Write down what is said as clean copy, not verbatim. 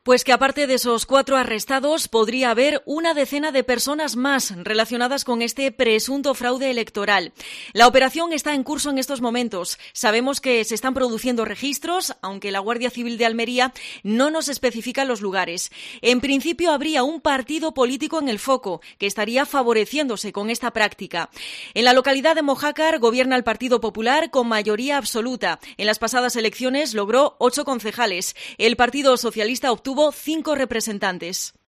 Pues que aparte de esos 4 arrestados, podría haber una decena de personas más relacionadas con este presunto fraude electoral. La operación está en curso en estos momentos. Sabemos que se están produciendo registros, aunque la Guardia Civil de Almería no nos especifica los lugares. En principio habría un partido político en el foco, que estaría favoreciéndose con esta práctica. En la localidad de Mojácar gobierna el Partido Popular con mayoría absoluta. En las pasadas elecciones logró 8 concejales. El Partido Socialista obtuvo 5 representantes.